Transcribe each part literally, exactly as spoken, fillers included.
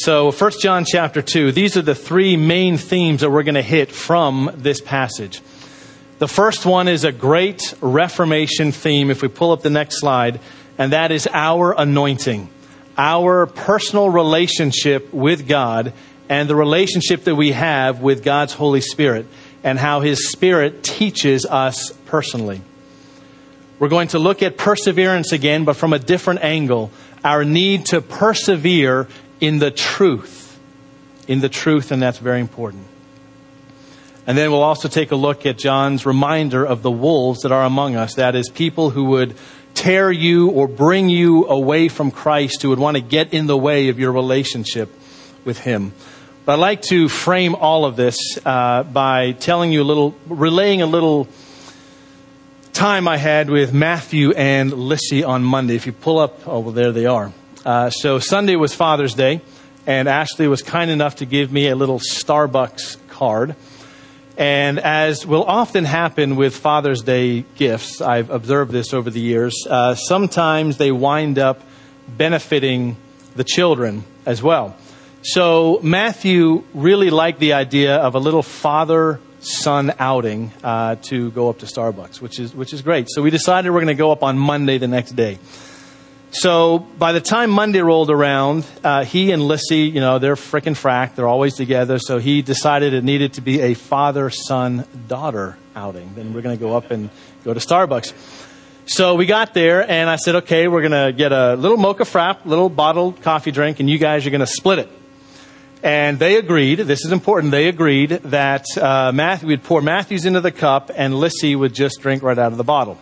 So First John chapter two, these are the three main themes that we're going to hit from this passage. The first one is a great Reformation theme, if we pull up the next slide, and that is our anointing, our personal relationship with God and the relationship that we have with God's Holy Spirit and how His Spirit teaches us personally. We're going to look at perseverance again, but from a different angle, our need to persevere in the truth, in the truth, and that's very important. And then we'll also take a look at John's reminder of the wolves that are among us. That is, people who would tear you or bring you away from Christ, who would want to get in the way of your relationship with Him. But I'd like to frame all of this uh, by telling you a little, relaying a little time I had with Matthew and Lissy on Monday. If you pull up, oh, well, there they are. Uh, so Sunday was Father's Day, and Ashley was kind enough to give me a little Starbucks card. And as will often happen with Father's Day gifts, I've observed this over the years, uh, sometimes they wind up benefiting the children as well. So Matthew really liked the idea of a little father-son outing uh, to go up to Starbucks, which is which is great. So we decided we're going to go up on Monday the next day. So by the time Monday rolled around, uh, he and Lissy, you know, they're frickin' frack. They're always together. So he decided it needed to be a father-son-daughter outing. Then we're going to go up and go to Starbucks. So we got there, and I said, okay, we're going to get a little mocha frap, little bottled coffee drink, and you guys are going to split it. And they agreed, this is important, they agreed that uh, Matthew would pour Matthew's into the cup, and Lissy would just drink right out of the bottle.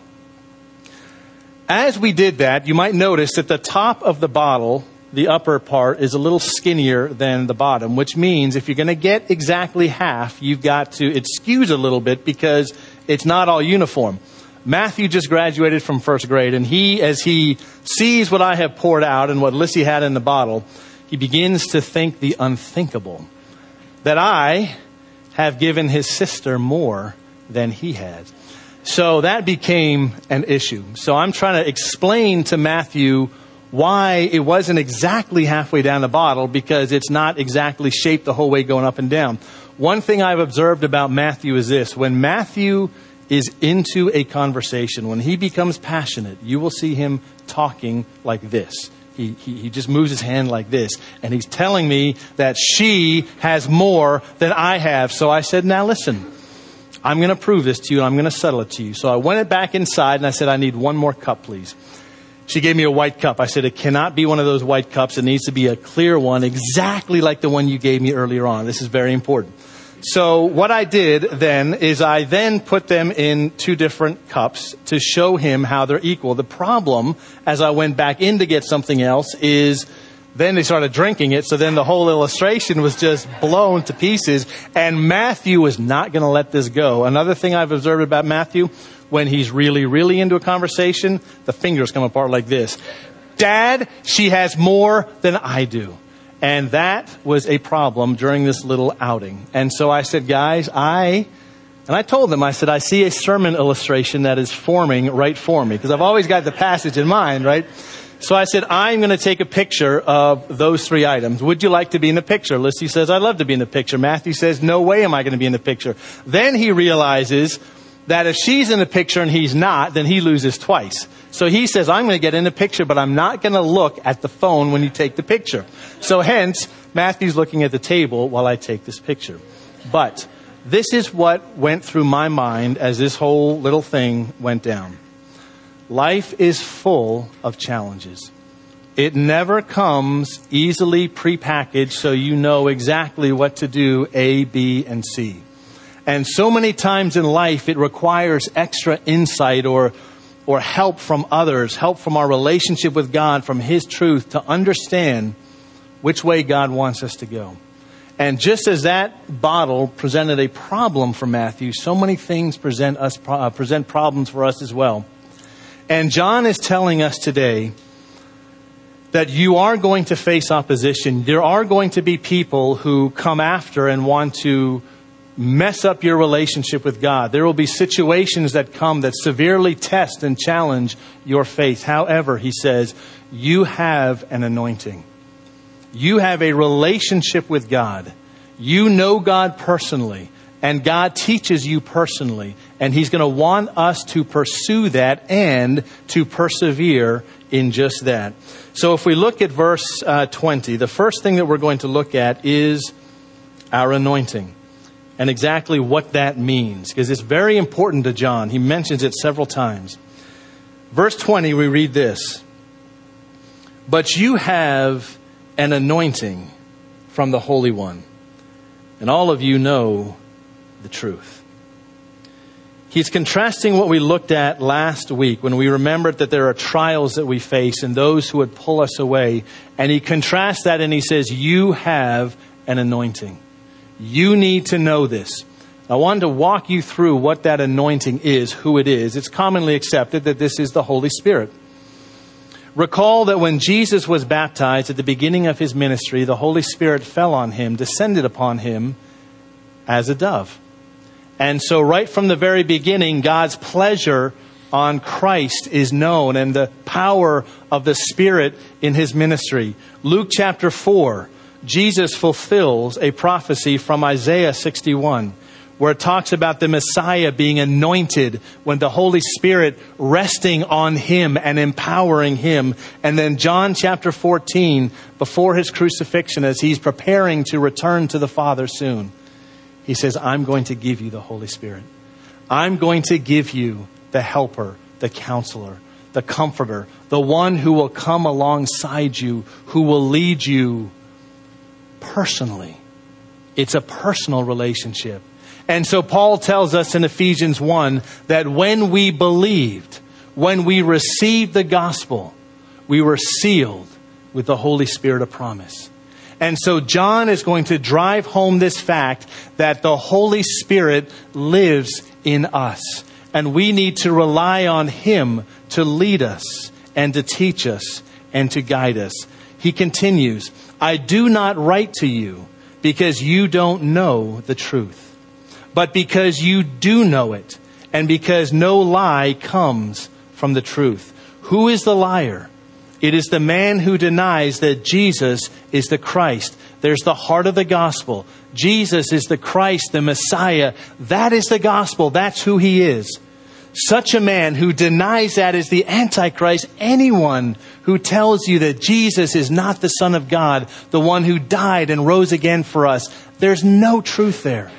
As we did that, you might notice that the top of the bottle, the upper part, is a little skinnier than the bottom, which means if you're going to get exactly half, you've got to, it skews a little bit because it's not all uniform. Matthew just graduated from first grade, and he, as he sees what I have poured out and what Lissy had in the bottle, he begins to think the unthinkable, that I have given his sister more than he had. So that became an issue. So I'm trying to explain to Matthew why it wasn't exactly halfway down the bottle, because it's not exactly shaped the whole way going up and down. One thing I've observed about Matthew is this. When Matthew is into a conversation, when he becomes passionate, you will see him talking like this. He, he, he just moves his hand like this. And he's telling me that she has more than I have. So I said, now listen. I'm going to prove this to you, and I'm going to settle it to you. So I went back inside, and I said, I need one more cup, please. She gave me a white cup. I said, it cannot be one of those white cups. It needs to be a clear one, exactly like the one you gave me earlier on. This is very important. So what I did then is I then put them in two different cups to show him how they're equal. The problem, as I went back in to get something else, is then they started drinking it, so then the whole illustration was just blown to pieces, and Matthew was not going to let this go. Another thing I've observed about Matthew, when he's really, really into a conversation, the fingers come apart like this. Dad, she has more than I do. And that was a problem during this little outing. And so I said, guys, I... And I told them, I said, I see a sermon illustration that is forming right for me, because I've always got the passage in mind, right? So I said, I'm going to take a picture of those three items. Would you like to be in the picture? Lissy says, I'd love to be in the picture. Matthew says, no way am I going to be in the picture. Then he realizes that if she's in the picture and he's not, then he loses twice. So he says, I'm going to get in the picture, but I'm not going to look at the phone when you take the picture. So hence, Matthew's looking at the table while I take this picture. But this is what went through my mind as this whole little thing went down. Life is full of challenges. It never comes easily prepackaged so you know exactly what to do A, B, and C. And so many times in life it requires extra insight or or help from others, help from our relationship with God, from His truth, to understand which way God wants us to go. And just as that bottle presented a problem for Matthew, so many things present us uh, present problems for us as well. And John is telling us today that you are going to face opposition. There are going to be people who come after and want to mess up your relationship with God. There will be situations that come that severely test and challenge your faith. However, he says, you have an anointing. You have a relationship with God. You know God personally, and God teaches you personally. And He's going to want us to pursue that and to persevere in just that. So if we look at verse uh, twenty, the first thing that we're going to look at is our anointing and exactly what that means, because it's very important to John. He mentions it several times. Verse twenty, we read this: "But you have an anointing from the Holy One, and all of you know the truth." He's contrasting what we looked at last week when we remembered that there are trials that we face and those who would pull us away. And he contrasts that and he says, you have an anointing. You need to know this. I wanted to walk you through what that anointing is, who it is. It's commonly accepted that this is the Holy Spirit. Recall that when Jesus was baptized at the beginning of his ministry, the Holy Spirit fell on him, descended upon him as a dove. And so right from the very beginning, God's pleasure on Christ is known and the power of the Spirit in his ministry. Luke chapter four, Jesus fulfills a prophecy from Isaiah sixty-one, where it talks about the Messiah being anointed when the Holy Spirit resting on him and empowering him. And then John chapter fourteen, before his crucifixion, as he's preparing to return to the Father soon, he says, I'm going to give you the Holy Spirit. I'm going to give you the helper, the counselor, the comforter, the one who will come alongside you, who will lead you personally. It's a personal relationship. And so Paul tells us in Ephesians one that when we believed, when we received the gospel, we were sealed with the Holy Spirit of promise. And so John is going to drive home this fact that the Holy Spirit lives in us. And we need to rely on him to lead us and to teach us and to guide us. He continues, I do not write to you because you don't know the truth, but because you do know it, and because no lie comes from the truth. Who is the liar? It is the man who denies that Jesus is the Christ. There's the heart of the gospel. Jesus is the Christ, the Messiah. That is the gospel. That's who he is. Such a man who denies that is the Antichrist. Anyone who tells you that Jesus is not the Son of God, the one who died and rose again for us, there's no truth there.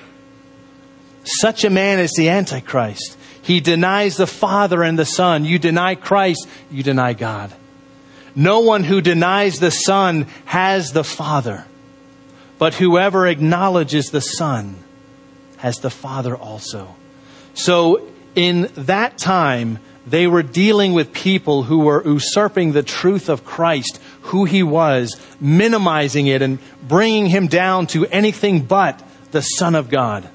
Such a man is the Antichrist. He denies the Father and the Son. You deny Christ, you deny God. No one who denies the Son has the Father, but whoever acknowledges the Son has the Father also. So in that time, they were dealing with people who were usurping the truth of Christ, who he was, minimizing it and bringing him down to anything but the Son of God.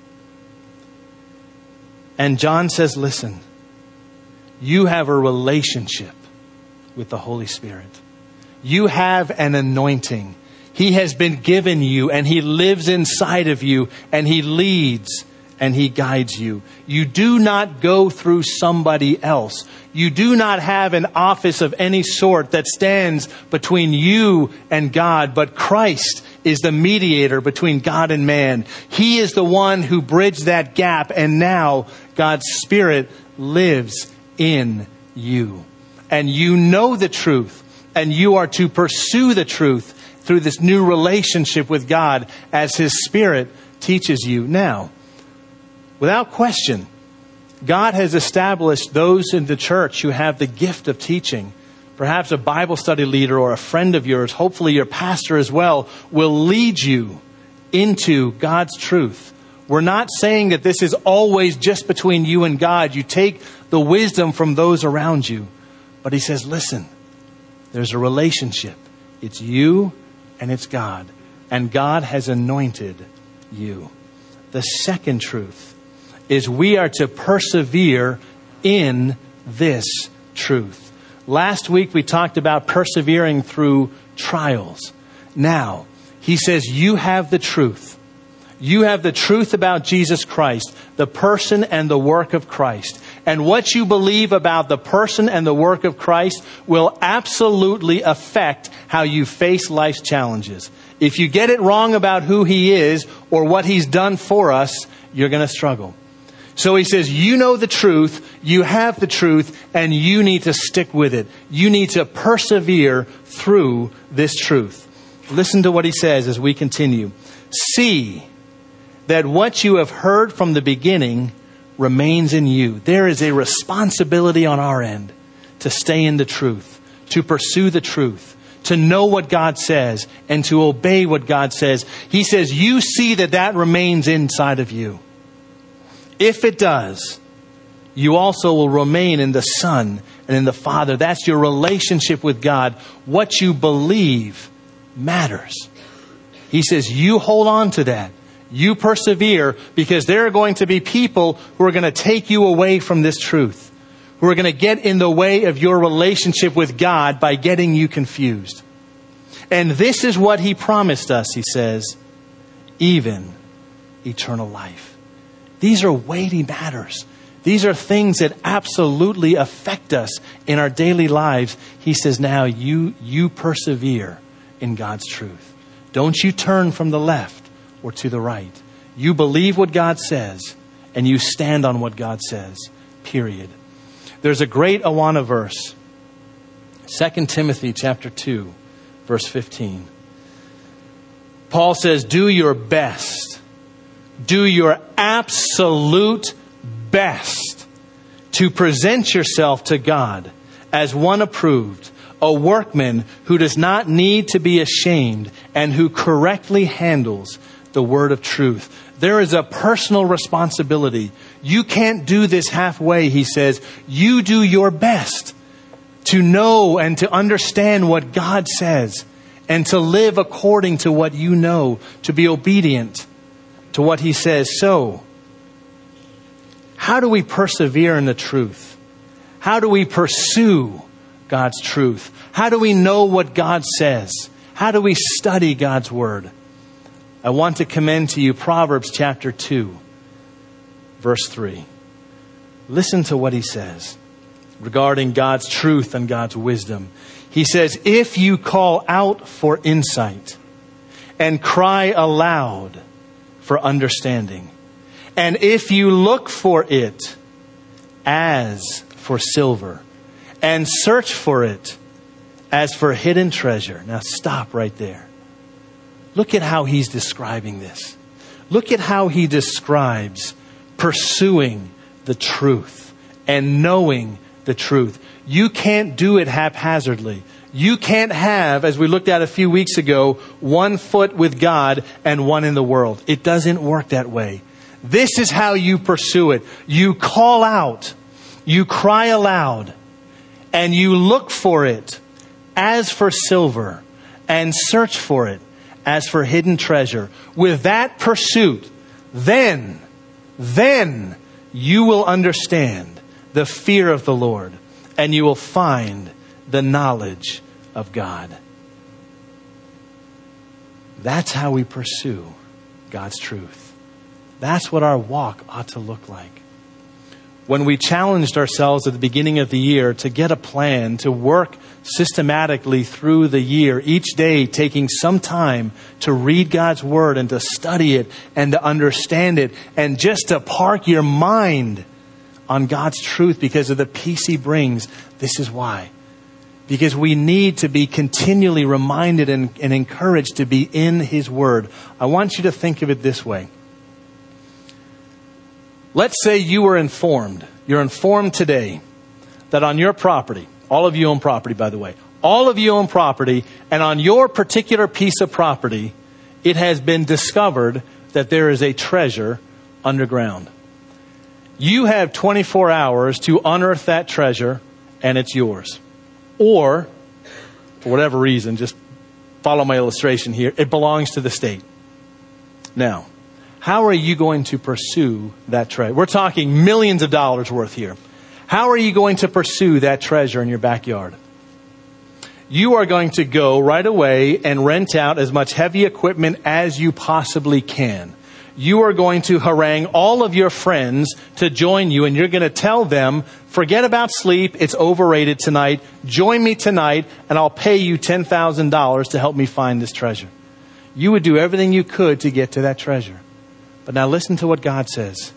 And John says, listen, you have a relationship with the Holy Spirit. You have an anointing. He has been given you and he lives inside of you and he leads and he guides you. You do not go through somebody else. You do not have an office of any sort that stands between you and God, but Christ is the mediator between God and man. He is the one who bridged that gap, and now God's Spirit lives in you. And you know the truth, and you are to pursue the truth through this new relationship with God as his Spirit teaches you. Now, without question, God has established those in the church who have the gift of teaching. Perhaps a Bible study leader or a friend of yours, hopefully your pastor as well, will lead you into God's truth. We're not saying that this is always just between you and God. You take the wisdom from those around you. But he says, listen, there's a relationship. It's you and it's God. And God has anointed you. The second truth is we are to persevere in this truth. Last week we talked about persevering through trials. Now, he says you have the truth. You have the truth about Jesus Christ, the person and the work of Christ. And what you believe about the person and the work of Christ will absolutely affect how you face life's challenges. If you get it wrong about who he is or what he's done for us, you're going to struggle. So he says, you know the truth, you have the truth, and you need to stick with it. You need to persevere through this truth. Listen to what he says as we continue. See that what you have heard from the beginning remains in you. There is a responsibility on our end to stay in the truth, to pursue the truth, to know what God says, and to obey what God says. He says, you see that that remains inside of you. If it does, you also will remain in the Son and in the Father. That's your relationship with God. What you believe matters. He says, you hold on to that. You persevere, because there are going to be people who are going to take you away from this truth, who are going to get in the way of your relationship with God by getting you confused. And this is what he promised us, he says, even eternal life. These are weighty matters. These are things that absolutely affect us in our daily lives. He says, now you, you persevere in God's truth. Don't you turn from the left or to the right. You believe what God says, and you stand on what God says, period. There's a great Awana verse, Second Timothy chapter two, verse fifteen. Paul says, do your best, do your absolute best to present yourself to God as one approved, a workman who does not need to be ashamed and who correctly handles the word of truth. There is a personal responsibility. You can't do this halfway, he says. You do your best to know and to understand what God says and to live according to what you know, to be obedient to what he says. So, how do we persevere in the truth? How do we pursue God's truth? How do we know what God says? How do we study God's word? I want to commend to you Proverbs chapter two, verse three. Listen to what he says regarding God's truth and God's wisdom. He says, if you call out for insight and cry aloud for understanding, and if you look for it as for silver and search for it as for hidden treasure. Now stop right there. Look at how he's describing this. Look at how he describes pursuing the truth and knowing the truth. You can't do it haphazardly. You can't have, as we looked at a few weeks ago, one foot with God and one in the world. It doesn't work that way. This is how you pursue it. You call out, you cry aloud, and you look for it as for silver and search for it as for hidden treasure. With that pursuit, then, then you will understand the fear of the Lord, and you will find the knowledge of God. That's how we pursue God's truth. That's what our walk ought to look like. When we challenged ourselves at the beginning of the year to get a plan, to work systematically through the year, each day taking some time to read God's word and to study it and to understand it, and just to park your mind on God's truth because of the peace he brings. This is why. Because we need to be continually reminded and, and encouraged to be in his word. I want you to think of it this way. Let's say you were informed, you're informed today that on your property, all of you own property, by the way, all of you own property, and on your particular piece of property, it has been discovered that there is a treasure underground. You have twenty-four hours to unearth that treasure, and it's yours. Or, for whatever reason, just follow my illustration here, it belongs to the state. Now, how are you going to pursue that treasure? We're talking millions of dollars worth here. How are you going to pursue that treasure in your backyard? You are going to go right away and rent out as much heavy equipment as you possibly can. you are going to harangue all of your friends to join you, and you're going to tell them, forget about sleep, it's overrated tonight. Join me tonight, and I'll pay you ten thousand dollars to help me find this treasure. You would do everything you could to get to that treasure. But now listen to what God says.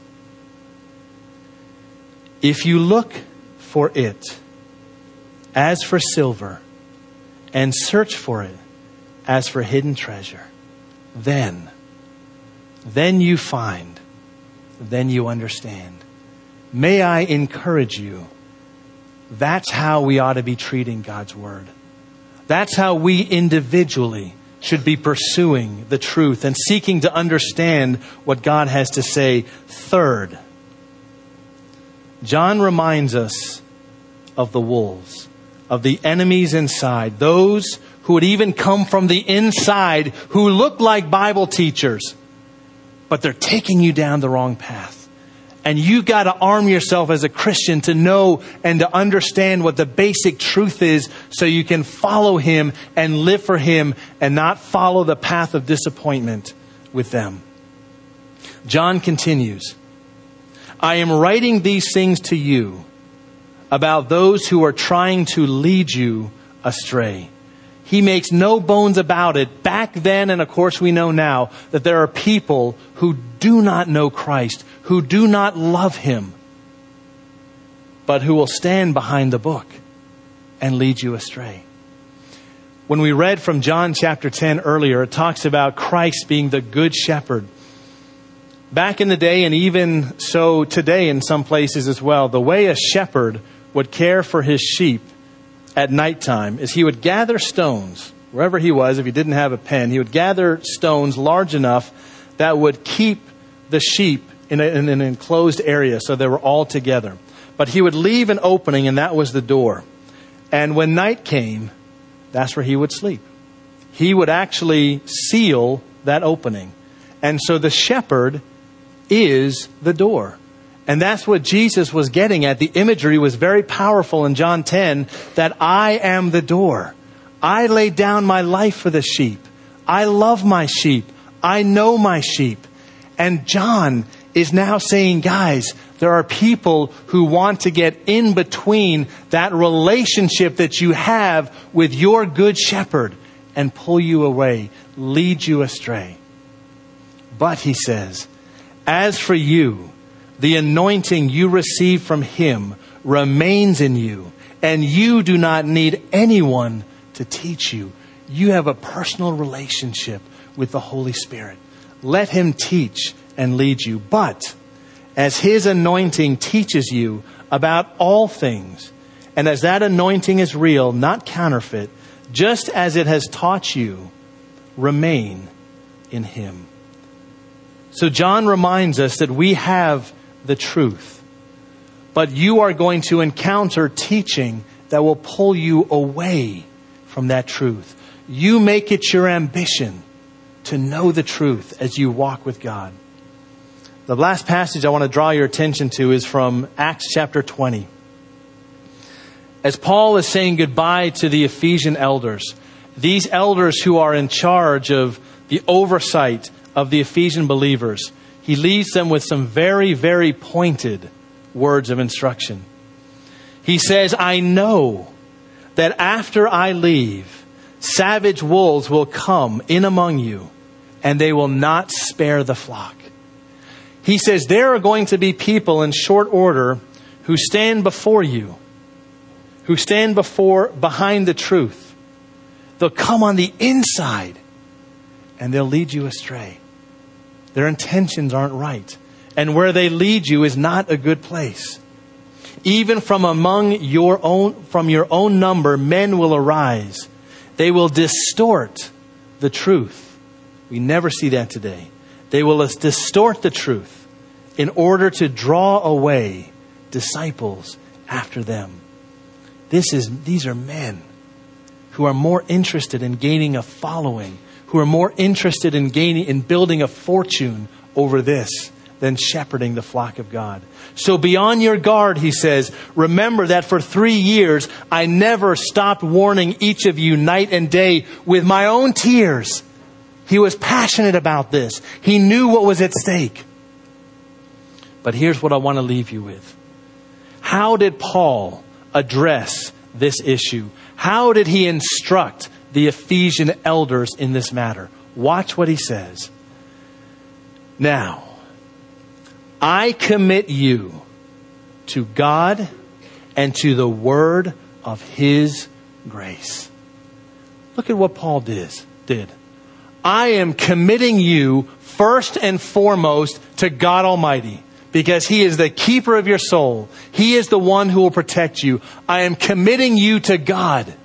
If you look for it as for silver and search for it as for hidden treasure, then, then you find, then you understand. May I encourage you, that's how we ought to be treating God's Word. That's how we individually should be pursuing the truth and seeking to understand what God has to say. Third, John reminds us of the wolves, of the enemies inside, those who would even come from the inside, who look like Bible teachers, but they're taking you down the wrong path. And you got to arm yourself as a Christian to know and to understand what the basic truth is so you can follow Him and live for Him and not follow the path of disappointment with them. John continues, I am writing these things to you about those who are trying to lead you astray. He makes no bones about it. Back then, and of course we know now, that there are people who do not know Christ, who do not love Him, but who will stand behind the book and lead you astray. When we read from John chapter ten earlier, it talks about Christ being the good shepherd. Back in the day, and even so today in some places as well, the way a shepherd would care for his sheep at nighttime is he would gather stones, wherever he was. If he didn't have a pen, he would gather stones large enough that would keep the sheep in, a, in an enclosed area so they were all together. But he would leave an opening, and that was the door. And when night came, that's where he would sleep. He would actually seal that opening. And so the shepherd is the door. And that's what Jesus was getting at. The imagery was very powerful in John ten, that I am the door. I lay down my life for the sheep. I love my sheep. I know my sheep. And John is now saying, guys, there are people who want to get in between that relationship that you have with your good shepherd and pull you away, lead you astray. But he says, as for you, the anointing you receive from Him remains in you, and you do not need anyone to teach you. You have a personal relationship with the Holy Spirit. Let Him teach and lead you. But as His anointing teaches you about all things, and as that anointing is real, not counterfeit, just as it has taught you, remain in Him. So John reminds us that we have the truth, but you are going to encounter teaching that will pull you away from that truth. You make it your ambition to know the truth as you walk with God. The last passage I want to draw your attention to is from Acts chapter twenty. As Paul is saying goodbye to the Ephesian elders, these elders who are in charge of the oversight of the Ephesian believers, he leaves them with some very, very pointed words of instruction. He says, I know that after I leave, savage wolves will come in among you, and they will not spare the flock. He says, there are going to be people in short order who stand before you, who stand before, behind the truth. They'll come on the inside, and they'll lead you astray. Their intentions aren't right. And where they lead you is not a good place. Even from among your own, from your own number, men will arise. They will distort the truth. We never see that today. They will distort the truth in order to draw away disciples after them. This is, these are men who are more interested in gaining a following, who are more interested in gaining, in building a fortune over this than shepherding the flock of God. So be on your guard, he says. Remember that for three years, I never stopped warning each of you night and day with my own tears He was passionate about this. He knew what was at stake. But here's what I want to leave you with. How did Paul address this issue? How did he instruct the Ephesian elders in this matter? Watch what he says. Now, I commit you to God and to the word of his grace. Look at what Paul did. did. I am committing you first and foremost to God Almighty, because he is the keeper of your soul. He is the one who will protect you. I am committing you to God.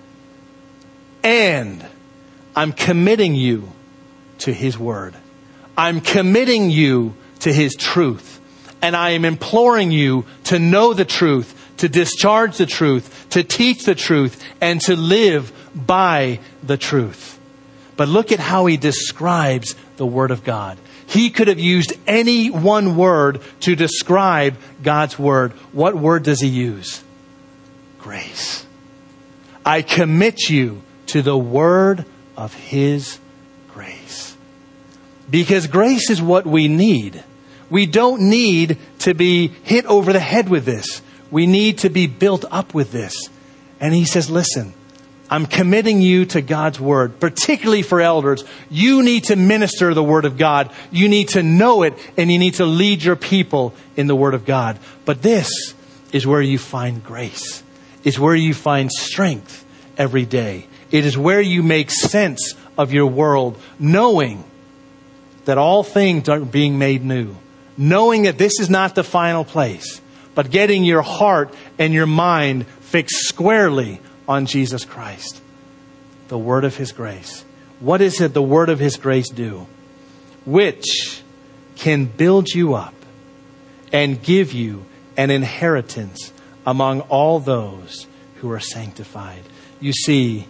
And I'm committing you to his word. I'm committing you to his truth. And I am imploring you to know the truth, to discharge the truth, to teach the truth, and to live by the truth. But look at how he describes the word of God. He could have used any one word to describe God's word. What word does he use? Grace. I commit you to the word of his grace. Because grace is what we need. We don't need to be hit over the head with this. We need to be built up with this. And he says, listen, I'm committing you to God's word, particularly for elders. You need to minister the word of God. You need to know it, and you need to lead your people in the word of God. But this is where you find grace. It's where you find strength every day. It is where you make sense of your world, knowing that all things are being made new. Knowing that this is not the final place, but getting your heart and your mind fixed squarely on Jesus Christ, the word of his grace. What is it the word of his grace do? Which can build you up and give you an inheritance among all those who are sanctified. You see,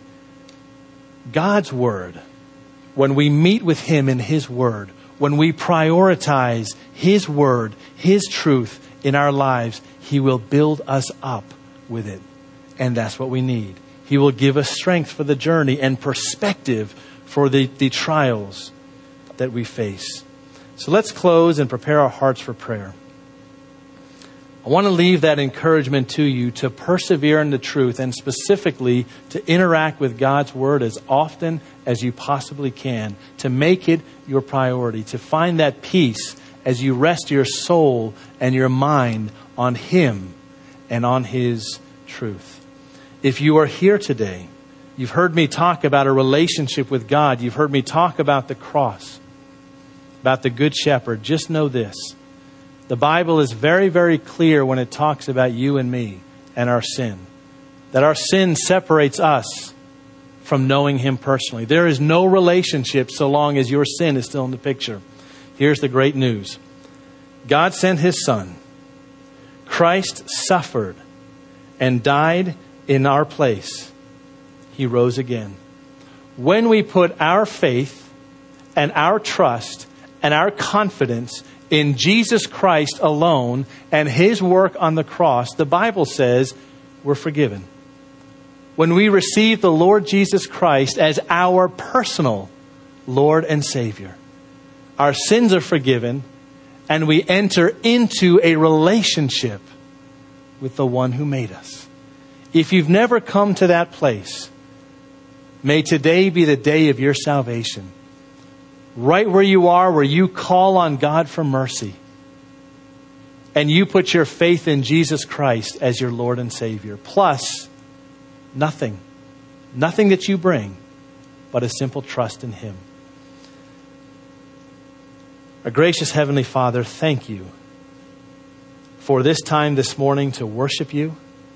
God's word, when we meet with him in his word, when we prioritize his word, his truth in our lives, he will build us up with it. And that's what we need. He will give us strength for the journey and perspective for the, the trials that we face. So let's close and prepare our hearts for prayer. I want to leave that encouragement to you to persevere in the truth, and specifically to interact with God's word as often as you possibly can, to make it your priority, to find that peace as you rest your soul and your mind on him and on his truth. If you are here today, you've heard me talk about a relationship with God. You've heard me talk about the cross, about the Good Shepherd. Just know this. The Bible is very, very clear when it talks about you and me and our sin. That our sin separates us from knowing him personally. There is no relationship so long as your sin is still in the picture. Here's the great news. God sent his son. Christ suffered and died in our place. He rose again. When we put our faith and our trust and our confidence in Jesus Christ alone and his work on the cross, the Bible says we're forgiven. When we receive the Lord Jesus Christ as our personal Lord and Savior, our sins are forgiven and we enter into a relationship with the one who made us. If you've never come to that place, may today be the day of your salvation. Right where you are, where you call on God for mercy, and you put your faith in Jesus Christ as your Lord and Savior. Plus, nothing, nothing that you bring, but a simple trust in him. Our gracious Heavenly Father, thank you for this time this morning to worship you.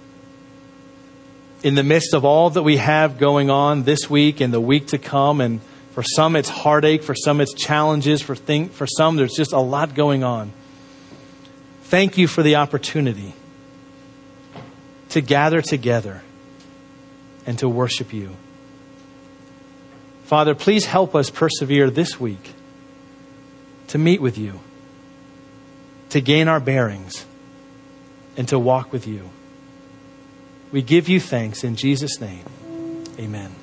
In the midst of all that we have going on this week and the week to come, and for some it's heartache, for some it's challenges, for think, for some there's just a lot going on. Thank you for the opportunity to gather together and to worship you. Father, please help us persevere this week to meet with you, to gain our bearings, and to walk with you. We give you thanks in Jesus' name. Amen.